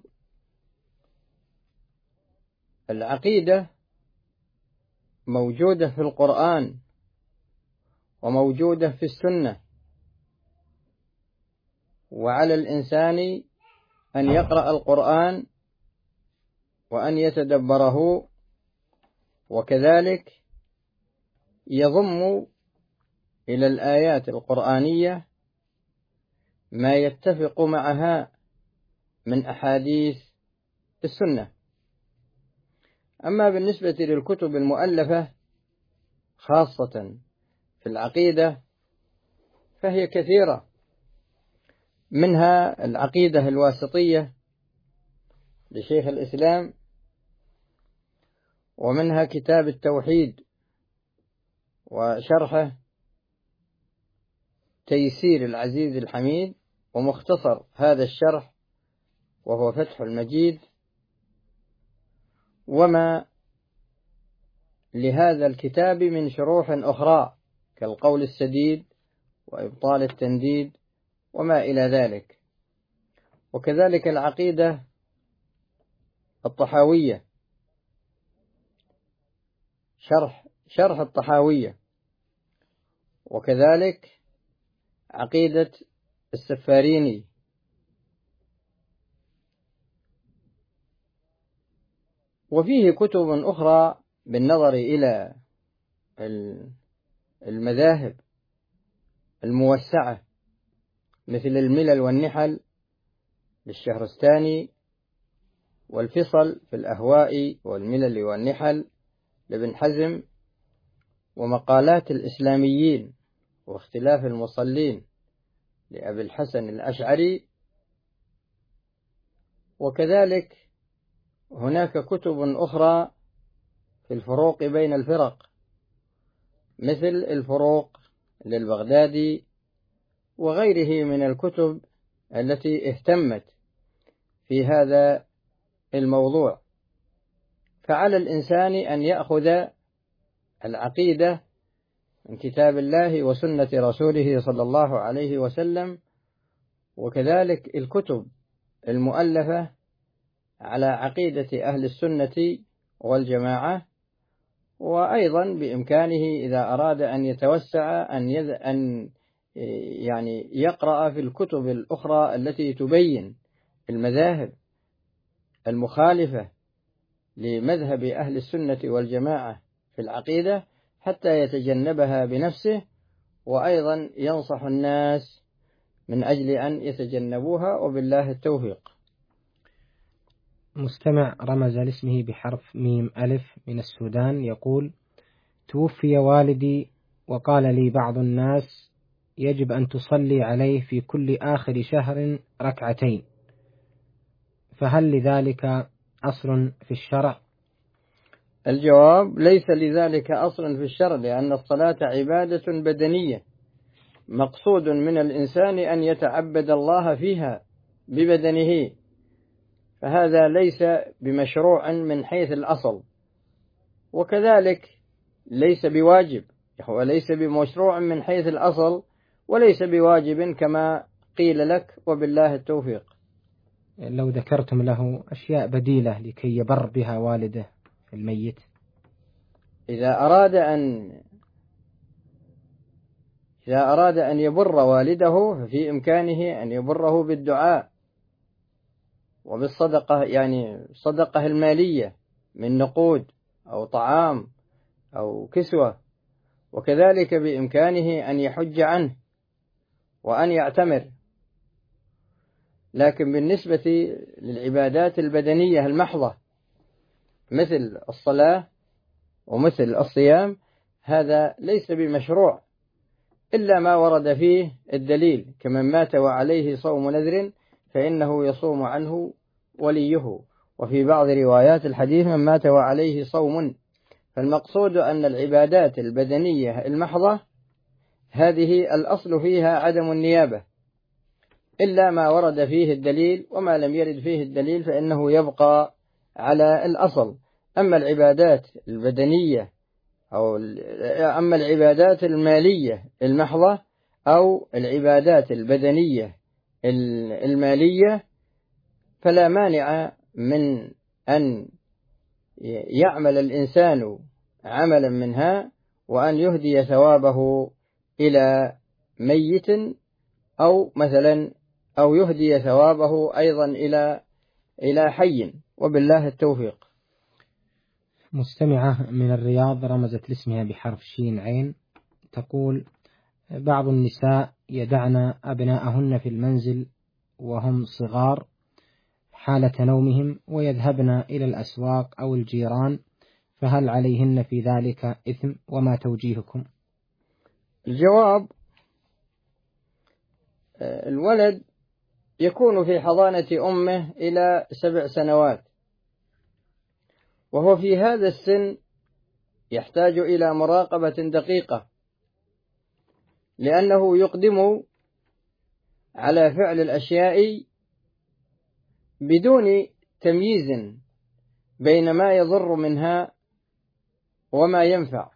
العقيدة موجودة في القرآن، وموجودة في السنة، وعلى الإنسان أن يقرأ القرآن وأن يتدبره، وكذلك يضم إلى الآيات القرآنية ما يتفق معها من أحاديث السنة. أما بالنسبة للكتب المؤلفة خاصة في العقيدة فهي كثيرة، منها العقيدة الواسطية لشيخ الإسلام، ومنها كتاب التوحيد وشرحه تيسير العزيز الحميد، ومختصر هذا الشرح وهو فتح المجيد، وما لهذا الكتاب من شروح أخرى كالقول السديد وإبطال التنديد وما إلى ذلك. وكذلك العقيدة الطحاوية، شرح شرح الطحاوية، وكذلك عقيدة السفاريني، وفيه كتب أخرى بالنظر إلى المذاهب الموسعة مثل الملل والنحل للشهرستاني، والفصل في الأهواء والملل والنحل لابن حزم، ومقالات الإسلاميين واختلاف المصلين لأبي الحسن الأشعري، وكذلك هناك كتب أخرى في الفروق بين الفرق مثل الفروق للبغدادي وغيره من الكتب التي اهتمت في هذا الموضوع. فعلى الإنسان أن يأخذ العقيدة من كتاب الله وسنة رسوله صلى الله عليه وسلم، وكذلك الكتب المؤلفة على عقيدة أهل السنة والجماعة، وأيضا بإمكانه إذا أراد أن يتوسع أن يذ... أن يعني يقرأ في الكتب الأخرى التي تبين المذاهب المخالفة لمذهب أهل السنة والجماعة في العقيدة حتى يتجنبها بنفسه، وأيضا ينصح الناس من أجل أن يتجنبوها، وبالله التوفيق. مستمع رمز لاسمه بحرف ميم ألف من السودان يقول: توفي والدي وقال لي بعض الناس يجب أن تصلي عليه في كل آخر شهر ركعتين، فهل لذلك أصل في الشرع؟ الجواب: ليس لذلك أصل في الشرع، لأن الصلاة عبادة بدنية مقصود من الإنسان أن يتعبد الله فيها ببدنه، فهذا ليس بمشروع من حيث الأصل، وكذلك ليس بواجب، هو ليس بمشروع من حيث الأصل وليس بواجب كما قيل لك، وبالله التوفيق. لو ذكرتم له أشياء بديلة لكي يبر بها والده الميت؟ إذا أراد أن إذا أراد أن يبر والده ففي إمكانه أن يبره بالدعاء وبالصدقة، يعني الصدقة المالية من نقود أو طعام أو كسوة، وكذلك بإمكانه أن يحج عنه وأن يعتمر. لكن بالنسبة للعبادات البدنية المحضة مثل الصلاة ومثل الصيام، هذا ليس بمشروع إلا ما ورد فيه الدليل، كمن مات وعليه صوم نذر فإنه يصوم عنه وليه، وفي بعض روايات الحديث من مات وعليه صوم. فالمقصود أن العبادات البدنية المحضة هذه الأصل فيها عدم النيابة إلا ما ورد فيه الدليل، وما لم يرد فيه الدليل فإنه يبقى على الأصل. أما العبادات البدنية أو أما العبادات المالية المحضة أو العبادات البدنية المالية فلا مانع من أن يعمل الإنسان عملا منها وأن يهدي ثوابه إلى ميت، أو مثلا أو يهدي ثوابه أيضا إلى إلى حي، وبالله التوفيق. مستمعة من الرياض رمزت لاسمها بحرف شين عين تقول: بعض النساء يدعن أبناءهن في المنزل وهم صغار حالة نومهم ويذهبن إلى الأسواق أو الجيران، فهل عليهن في ذلك إثم؟ وما توجيهكم؟ الجواب: الولد يكون في حضانة أمه إلى سبع سنوات، وهو في هذا السن يحتاج إلى مراقبة دقيقة، لأنه يقدم على فعل الأشياء بدون تمييز بين ما يضر منها وما ينفع،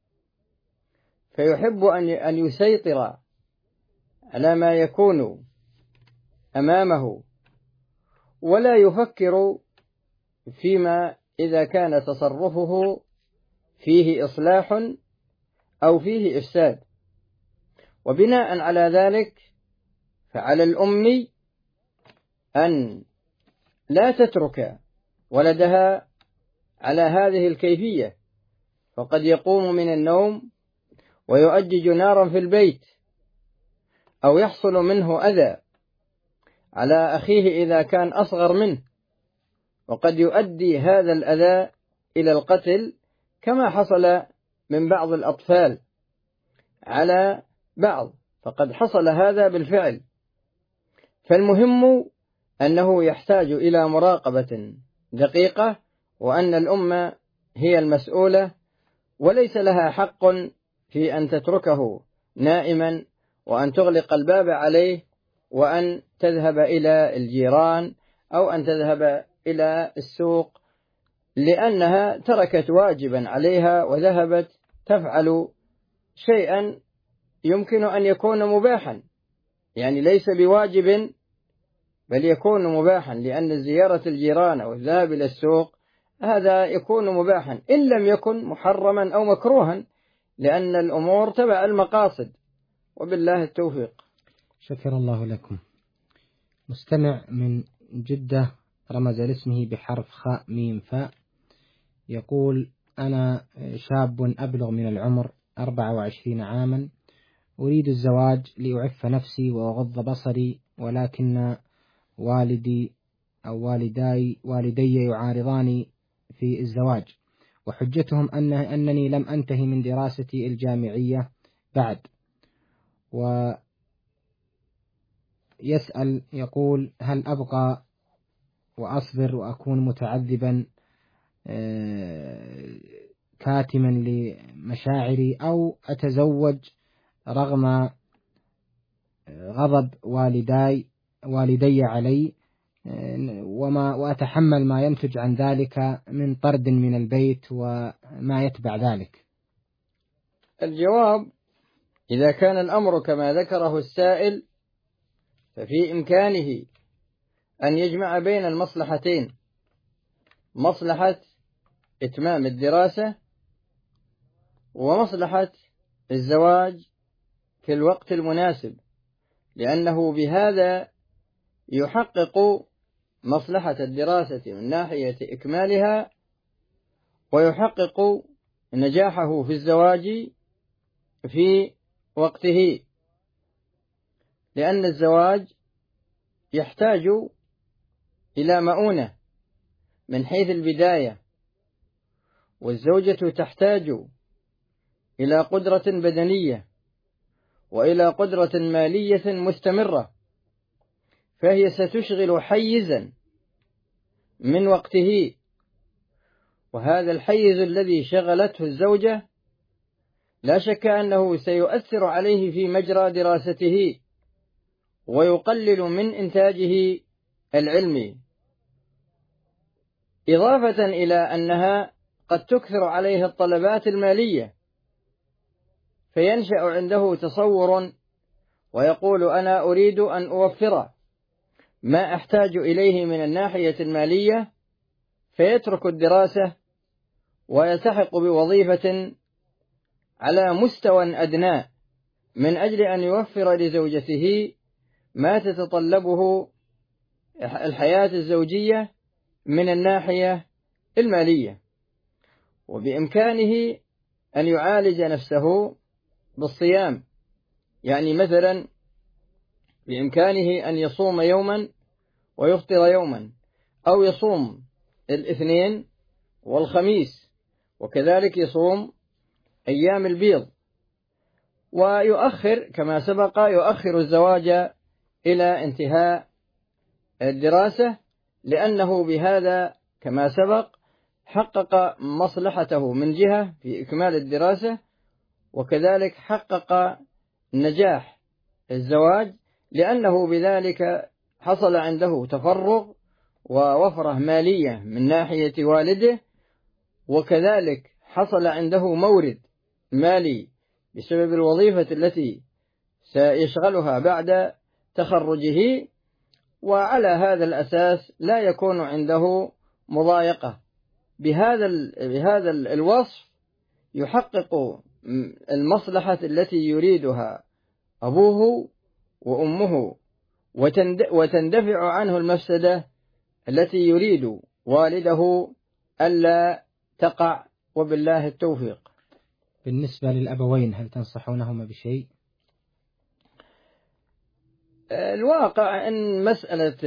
فيحب أن يسيطر على ما يكون أمامه، ولا يفكر فيما إذا كان تصرفه فيه إصلاح أو فيه إفساد. وبناء على ذلك فعلى الأم أن لا تترك ولدها على هذه الكيفية، فقد يقوم من النوم ويؤجج نارا في البيت، أو يحصل منه أذى على أخيه إذا كان أصغر منه، وقد يؤدي هذا الأذى إلى القتل، كما حصل من بعض الأطفال على بعض، فقد حصل هذا بالفعل. فالمهم أنه يحتاج إلى مراقبة دقيقة، وأن الأمة هي المسؤولة، وليس لها حق في أن تتركه نائما وأن تغلق الباب عليه وأن تذهب إلى الجيران أو أن تذهب إلى السوق، لأنها تركت واجبا عليها وذهبت تفعل شيئا يمكن أن يكون مباحا، يعني ليس بواجب بل يكون مباحا، لأن زيارة الجيران أو الذهاب إلى السوق هذا يكون مباحا إن لم يكن محرما أو مكروها، لأن الأمور تبع المقاصد. وبالله التوفيق. شكر الله لكم. مستمع من جدة رمز لاسمه بحرف خاء ميم فاء، يقول: أنا شاب أبلغ من العمر أربع وعشرين عاما، أريد الزواج لأعف نفسي وأغض بصري، ولكن والدي أو والداي والدي يعارضاني في الزواج، وحجتهم أن أنني لم أنتهي من دراستي الجامعية بعد. ويسأل يقول: هل أبقى وأصبر وأكون متعذبا كاتما لمشاعري، أو أتزوج رغم غضب والداي والدي علي وما وأتحمل ما ينتج عن ذلك من طرد من البيت وما يتبع ذلك؟ الجواب: إذا كان الأمر كما ذكره السائل ففي إمكانه أن يجمع بين المصلحتين، مصلحة إتمام الدراسة ومصلحة الزواج في الوقت المناسب، لأنه بهذا يحقق مصلحة الدراسة من ناحية إكمالها، ويحقق نجاحه في الزواج في وقته، لأن الزواج يحتاج إلى مؤونة من حيث البداية، والزوجة تحتاج إلى قدرة بدنية وإلى قدرة مالية مستمرة، فهي ستشغل حيزا من وقته، وهذا الحيز الذي شغلته الزوجة لا شك أنه سيؤثر عليه في مجرى دراسته ويقلل من إنتاجه العلمي، إضافة إلى أنها قد تكثر عليه الطلبات المالية، فينشأ عنده تصور ويقول: أنا أريد أن أوفر ما أحتاج إليه من الناحية المالية، فيترك الدراسة ويلتحق بوظيفة على مستوى أدنى من أجل أن يوفر لزوجته ما تتطلبه الحياة الزوجية من الناحية المالية. وبإمكانه أن يعالج نفسه بالصيام، يعني مثلا بإمكانه أن يصوم يوما ويفطر يوما، أو يصوم الاثنين والخميس، وكذلك يصوم أيام البيض، ويؤخر كما سبق يؤخر الزواج إلى انتهاء الدراسة، لأنه بهذا كما سبق حقق مصلحته من جهة في إكمال الدراسة، وكذلك حقق نجاح الزواج، لأنه بذلك حصل عنده تفرغ ووفرة مالية من ناحية والده، وكذلك حصل عنده مورد مالي بسبب الوظيفة التي سيشغلها بعد تخرجه، وعلى هذا الأساس لا يكون عنده مضايقة. بهذا بهذا الوصف يحقق المصلحة التي يريدها أبوه وأمه، وتندفع عنه المفسدة التي يريد والده ألا تقع، وبالله التوفيق. بالنسبة للأبوين هل تنصحونهما بشيء؟ الواقع أن مسألة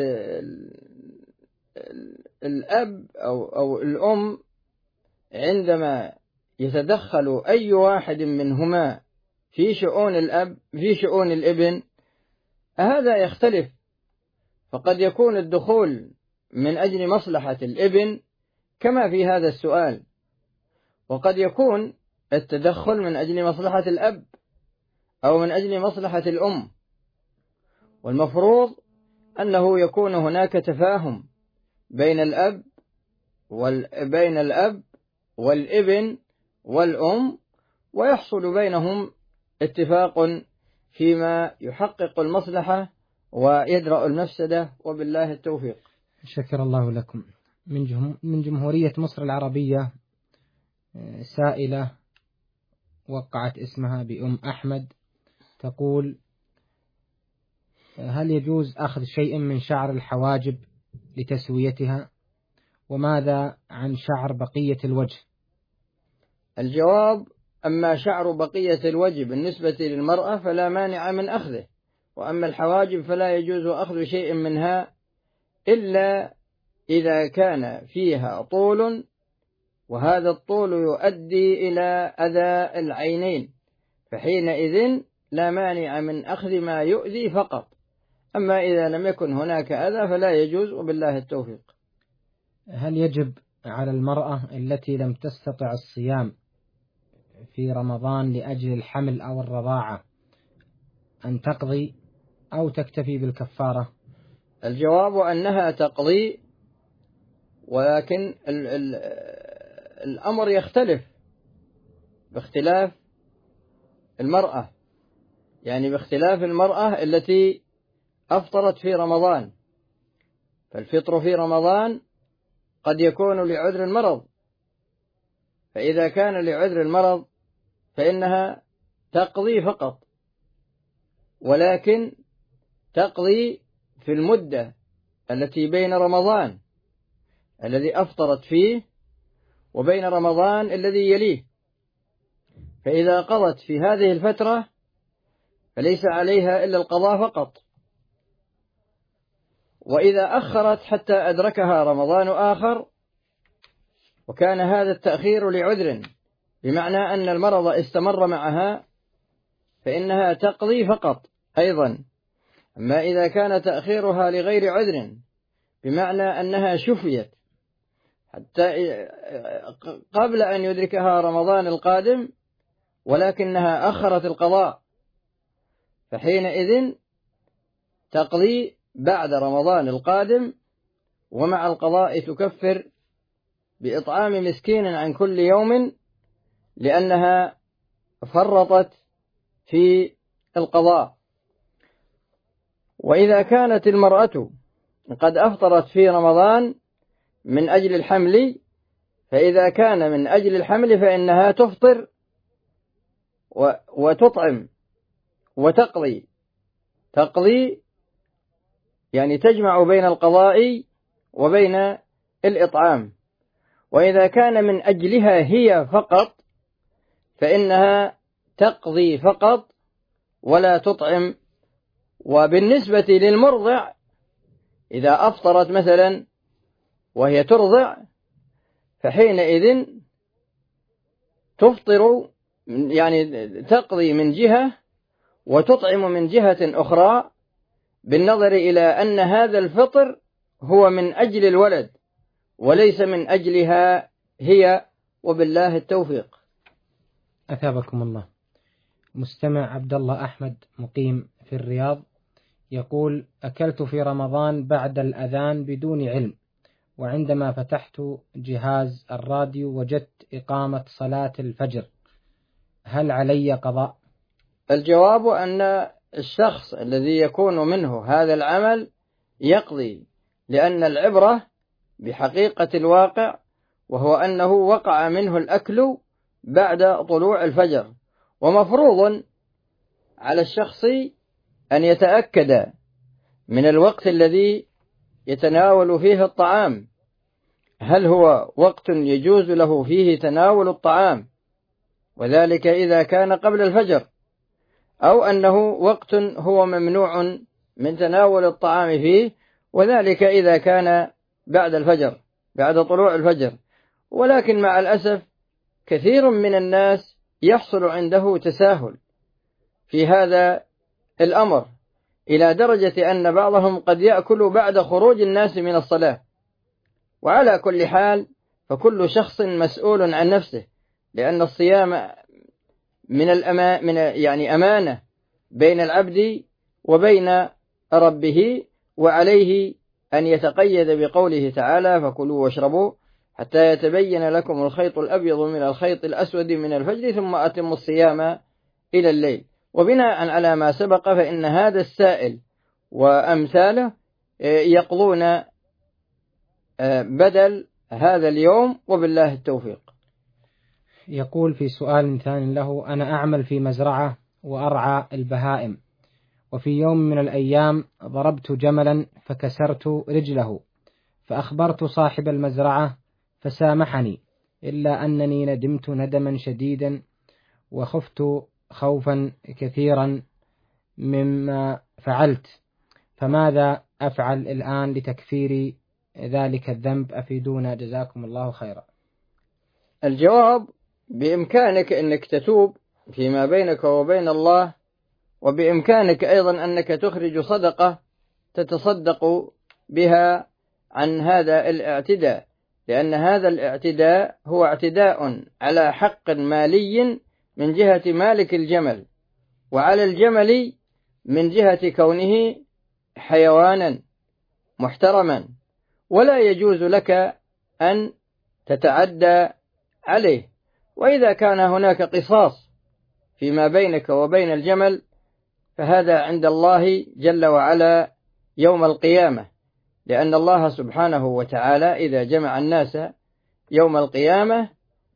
الأب أو أو الأم عندما يتدخل أي واحد منهما في شؤون الأب في شؤون الابن، هذا يختلف. فقد يكون الدخول من أجل مصلحة الابن كما في هذا السؤال، وقد يكون التدخل من أجل مصلحة الأب أو من أجل مصلحة الأم. والمفروض أنه يكون هناك تفاهم بين الأب بين الأب والابن والأم، ويحصل بينهم اتفاق فيما يحقق المصلحة ويدرأ المفسدة، وبالله التوفيق. شكر الله لكم. من من جمهورية مصر العربية سائلة وقعت اسمها بأم أحمد، تقول: هل يجوز أخذ شيء من شعر الحواجب لتسويتها؟ وماذا عن شعر بقية الوجه؟ الجواب: أما شعر بقية الوجه بالنسبة للمرأة فلا مانع من أخذه، وأما الحواجب فلا يجوز أخذ شيء منها إلا إذا كان فيها طول، وهذا الطول يؤدي إلى أذى العينين، فحينئذ لا مانع من أخذ ما يؤذي فقط. أما إذا لم يكن هناك أذى فلا يجوز، وبالله التوفيق. هل يجب على المرأة التي لم تستطع الصيام في رمضان لأجل الحمل أو الرضاعة أن تقضي أو تكتفي بالكفارة؟ الجواب أنها تقضي، ولكن ال ال الأمر يختلف باختلاف المرأة، يعني باختلاف المرأة التي أفطرت في رمضان. فالفطر في رمضان قد يكون لعذر المرض، فإذا كان لعذر المرض فإنها تقضي فقط، ولكن تقضي في المدة التي بين رمضان الذي أفطرت فيه وبين رمضان الذي يليه. فإذا قضت في هذه الفترة فليس عليها إلا القضاء فقط، وإذا أخرت حتى أدركها رمضان آخر وكان هذا التأخير لعذر، بمعنى أن المرض استمر معها، فإنها تقضي فقط أيضا. أما إذا كان تأخيرها لغير عذر، بمعنى أنها شفيت حتى قبل أن يدركها رمضان القادم ولكنها أخرت القضاء، فحينئذ تقضي بعد رمضان القادم، ومع القضاء تكفر بإطعام مسكين عن كل يوم، لأنها فرطت في القضاء. وإذا كانت المرأة قد أفطرت في رمضان من أجل الحمل، فإذا كان من أجل الحمل فإنها تفطر وتطعم وتقضي تقضي يعني تجمع بين القضاء وبين الإطعام. وإذا كان من أجلها هي فقط فإنها تقضي فقط ولا تطعم. وبالنسبة للمرضع إذا أفطرت مثلا وهي ترضع فحينئذ تفطر، يعني تقضي من جهة وتطعم من جهة أخرى، بالنظر إلى أن هذا الفطر هو من أجل الولد وليس من أجلها هي، وبالله التوفيق. أثابكم الله. مستمع عبد الله أحمد مقيم في الرياض يقول: أكلت في رمضان بعد الأذان بدون علم، وعندما فتحت جهاز الراديو وجدت إقامة صلاة الفجر، هل علي قضاء؟ الجواب أن الشخص الذي يكون منه هذا العمل يقضي، لأن العبرة بحقيقة الواقع، وهو أنه وقع منه الأكل بعد طلوع الفجر، ومفروض على الشخص أن يتأكد من الوقت الذي يتناول فيه الطعام، هل هو وقت يجوز له فيه تناول الطعام، وذلك إذا كان قبل الفجر، أو أنه وقت هو ممنوع من تناول الطعام فيه، وذلك إذا كان بعد الفجر بعد طلوع الفجر. ولكن مع الأسف كثير من الناس يحصل عنده تساهل في هذا الأمر، إلى درجة أن بعضهم قد يأكل بعد خروج الناس من الصلاة. وعلى كل حال فكل شخص مسؤول عن نفسه، لأن الصيام من الأما من يعني أمانة بين العبد وبين ربه، وعليه أن يتقيد بقوله تعالى: فكلوا واشربوا حتى يتبين لكم الخيط الأبيض من الخيط الأسود من الفجر ثم أتموا الصيام إلى الليل. وبناء على ما سبق فإن هذا السائل وأمثاله يقضون بدل هذا اليوم، وبالله التوفيق. يقول في سؤال ثاني له: أنا أعمل في مزرعة وأرعى البهائم، وفي يوم من الأيام ضربت جملا فكسرت رجله، فأخبرت صاحب المزرعة فسامحني، إلا أنني ندمت ندما شديدا وخفت خوفا كثيرا مما فعلت، فماذا أفعل الآن لتكفير ذلك الذنب؟ أفيدونا جزاكم الله خيرا. الجواب: بإمكانك أنك تتوب فيما بينك وبين الله، وبإمكانك أيضا أنك تخرج صدقة تتصدق بها عن هذا الاعتداء، لأن هذا الاعتداء هو اعتداء على حق مالي من جهة مالك الجمل، وعلى الجمل من جهة كونه حيوانا محترما، ولا يجوز لك أن تتعدى عليه. وإذا كان هناك قصاص فيما بينك وبين الجمل فهذا عند الله جل وعلا يوم القيامة، لأن الله سبحانه وتعالى إذا جمع الناس يوم القيامة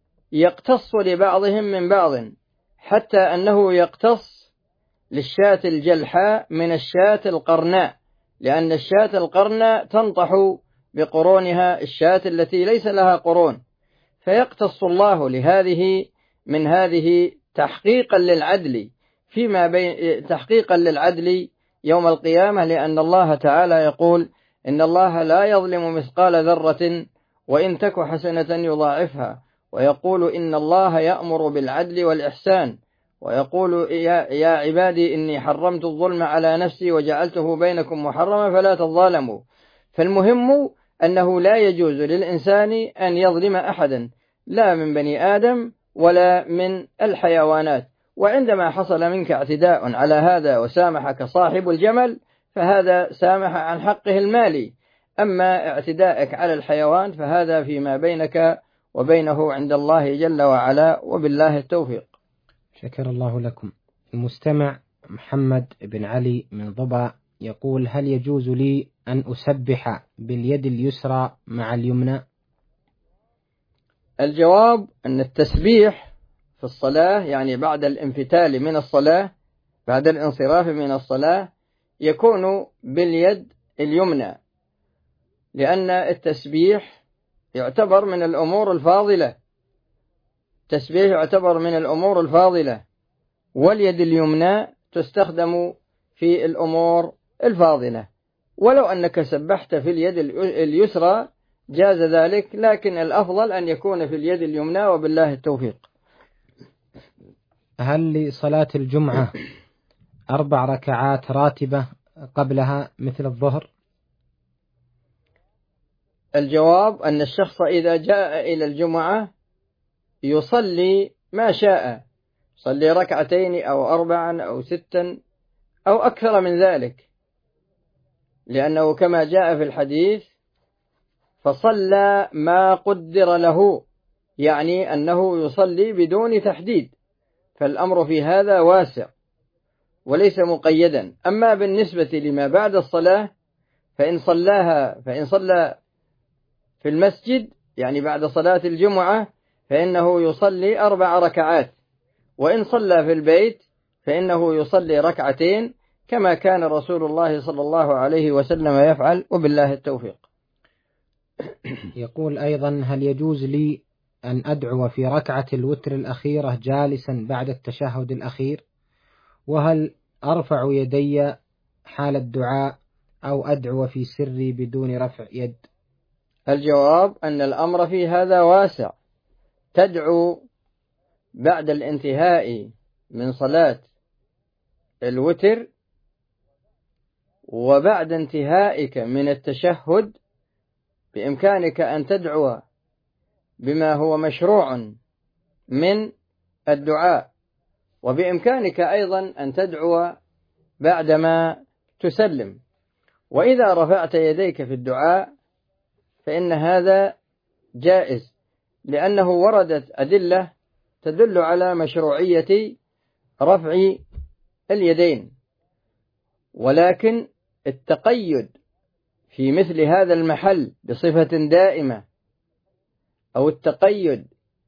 يقتص لبعضهم من بعض، حتى أنه يقتص للشاة الجلحاء من الشاة القرناء، لأن الشاة القرناء تنطح بقرونها الشاة التي ليس لها قرون، فيقتص الله لهذه من هذه تحقيقا للعدل فيما بين تحقيقا للعدل يوم القيامة، لأن الله تعالى يقول: إن الله لا يظلم مثقال ذرة وإن تك حسنة يضاعفها، ويقول: إن الله يأمر بالعدل والإحسان، ويقول: يا, يا عبادي إني حرمت الظلم على نفسي وجعلته بينكم محرما فلا تظالموا. فالمهم أنه لا يجوز للإنسان أن يظلم أحدا، لا من بني آدم ولا من الحيوانات. وعندما حصل منك اعتداء على هذا وسامحك صاحب الجمل فهذا سامح عن حقه المالي، أما اعتداءك على الحيوان فهذا فيما بينك وبينه عند الله جل وعلا، وبالله التوفيق. شكر الله لكم. المستمع محمد بن علي من ضبع يقول: هل يجوز لي أن أسبح باليد اليسرى مع اليمنى؟ الجواب أن التسبيح في الصلاة يعني بعد الانفتال من الصلاة، بعد الانصراف من الصلاة، يكون باليد اليمنى، لأن التسبيح يعتبر من الأمور الفاضلة، التسبيح يعتبر من الأمور الفاضلة، واليد اليمنى تستخدم في الأمور الفاضلة. ولو أنك سبحت في اليد اليسرى جاز ذلك، لكن الأفضل أن يكون في اليد اليمنى، وبالله التوفيق. هل لصلاة الجمعة أربع ركعات راتبة قبلها مثل الظهر؟ الجواب أن الشخص إذا جاء إلى الجمعة يصلي ما شاء، يصلي ركعتين أو أربعا أو ستا أو أكثر من ذلك، لأنه كما جاء في الحديث: فصلى ما قدر له، يعني أنه يصلي بدون تحديد، فالأمر في هذا واسع وليس مقيدا. أما بالنسبة لما بعد الصلاة فإن صلاها فإن صلى في المسجد يعني بعد صلاة الجمعة فإنه يصلي أربع ركعات، وإن صلى في البيت فإنه يصلي ركعتين كما كان رسول الله صلى الله عليه وسلم يفعل، وبالله التوفيق. يقول أيضا: هل يجوز لي أن أدعو في ركعة الوتر الأخيرة جالسا بعد التشهد الأخير؟ وهل أرفع يدي حال الدعاء أو أدعو في سري بدون رفع يد؟ الجواب أن الأمر في هذا واسع، تدعو بعد الانتهاء من صلاة الوتر وبعد انتهائك من التشهد بإمكانك أن تدعو بما هو مشروع من الدعاء، وبإمكانك أيضا أن تدعو بعدما تسلم. وإذا رفعت يديك في الدعاء فإن هذا جائز، لأنه وردت أدلة تدل على مشروعية رفع اليدين، ولكن التقيد في مثل هذا المحل بصفة دائمة أو التقيد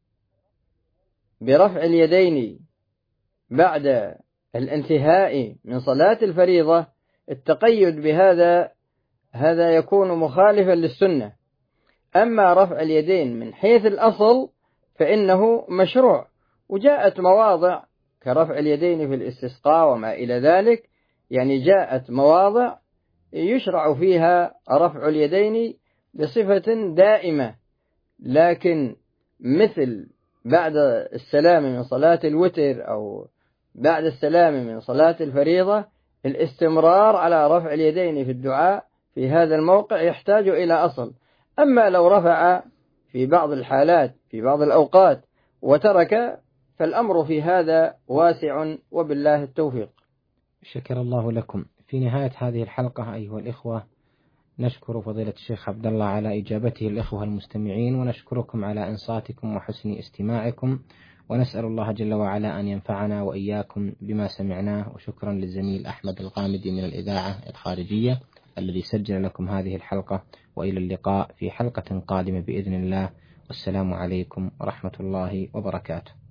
برفع اليدين بعد الانتهاء من صلاة الفريضة، التقيد بهذا هذا يكون مخالفا للسنة. أما رفع اليدين من حيث الأصل فإنه مشروع، وجاءت مواضع كرفع اليدين في الاستسقاء وما إلى ذلك، يعني جاءت مواضع يشرع فيها رفع اليدين بصفة دائمة. لكن مثل بعد السلام من صلاة الوتر أو بعد السلام من صلاة الفريضة، الاستمرار على رفع اليدين في الدعاء في هذا الموقع يحتاج إلى أصل. أما لو رفع في بعض الحالات في بعض الأوقات وترك فالأمر في هذا واسع، وبالله التوفيق. شكر الله لكم. في نهاية هذه الحلقة أيها الإخوة نشكر فضيلة الشيخ عبد الله على إجابته الإخوة المستمعين، ونشكركم على إنصاتكم وحسن استماعكم، ونسأل الله جل وعلا أن ينفعنا وإياكم بما سمعناه. وشكرا للزميل أحمد الغامدي من الإذاعة الخارجية الذي سجل لكم هذه الحلقة، وإلى اللقاء في حلقة قادمة بإذن الله، والسلام عليكم ورحمة الله وبركاته.